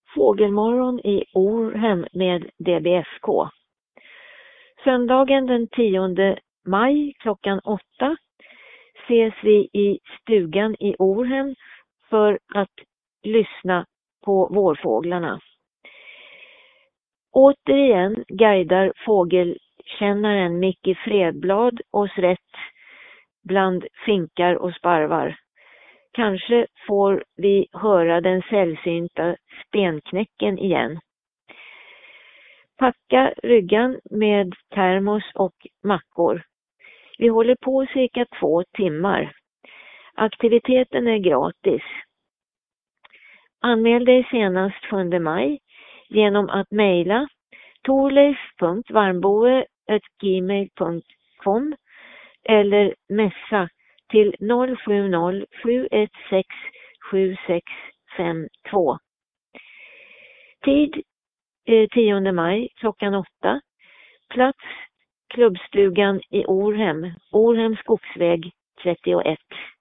Fågelmorgon i Orhem med DBFK. Söndagen den 10 maj klockan 8 ses vi i stugan i Orhem för att lyssna på vårfåglarna. Återigen guidar fågelkännaren Micke Fredblad oss rätt bland finkar och sparvar. Kanske får vi höra den sällsynta spenknäcken igen. Packa ryggan med termos och mackor. Vi håller på cirka 2 timmar. Aktiviteten är gratis. Anmäl dig senast 7 maj genom att mejla torleif.varmboe@gmail.com eller messa till 070 716 7652. Tid 10 maj klockan 8. Plats klubbstugan i Orhem, Orhem skogsväg 31.